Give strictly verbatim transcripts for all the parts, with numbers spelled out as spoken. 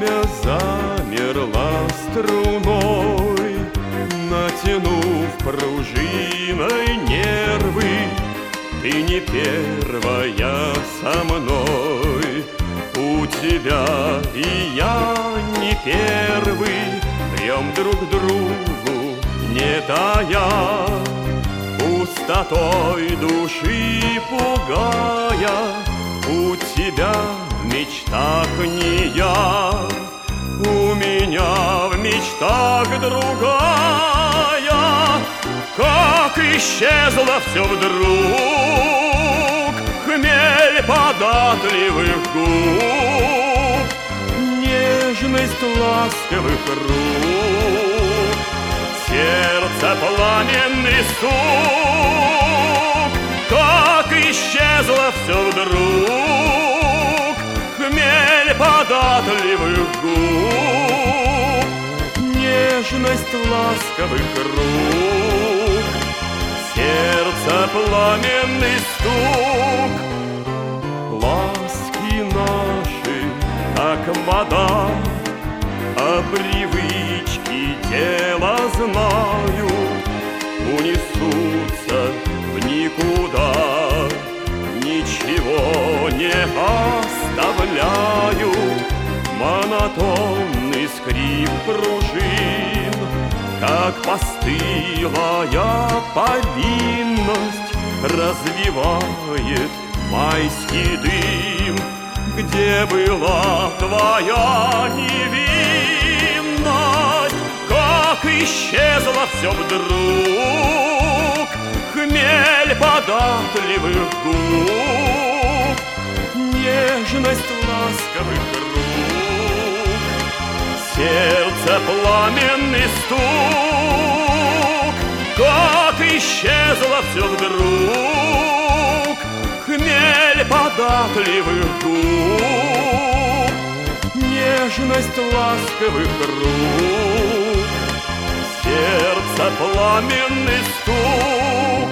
Время замерло струной, натянув пружиной нервы. Ты не первая со мной, у тебя и я не первый. Даем друг другу, не тая, пустотой души пугая. У тебя в мечтах не я, у меня в мечтах другая. Как исчезло все вдруг, хмель податливых губ, нежность ласковых рук, сердце пламенный стук. Как исчезло все вдруг, хмель податливых губ, нежность ласковых рук, сердце пламенный стук. Ласки наши, как вода, а привычки тела знают, унесутся в никуда, ничего не оставляют. Монотонный скрип пружин, как постылая повинность, развивает майский дым. Где была твоя невинность? Как исчезло все вдруг, хмель податливых губ, нежность ласковых рук, сердце пламенный стук. Как исчезло все вдруг, хмель податливых губ, нежность ласковых рук, сердце пламенный стук.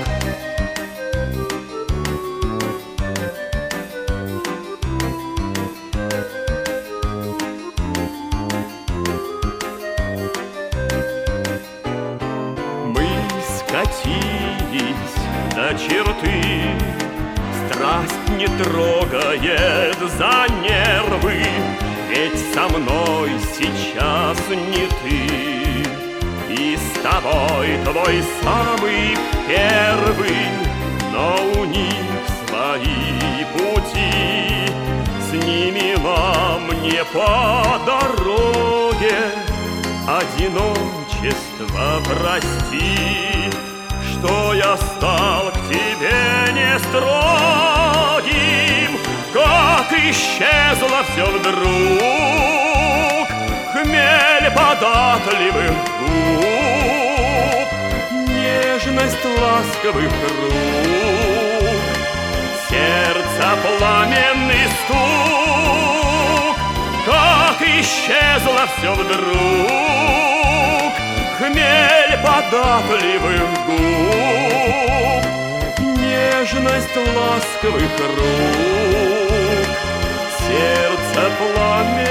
Мы скатились до черты, страсть не трогает за нервы, ведь со мной сейчас не ты, и с тобой твой самый первый. Но у них свои пути, с ними нам не по дороге. Одиночество прости, что я стал к тебе не строгим. Как исчезло все вдруг, хмель податливых губ, нежность ласковых рук, сердце пламенный стук. Как исчезло все вдруг, хмель податливых губ, нежность ласковых рук, сердце пламенный.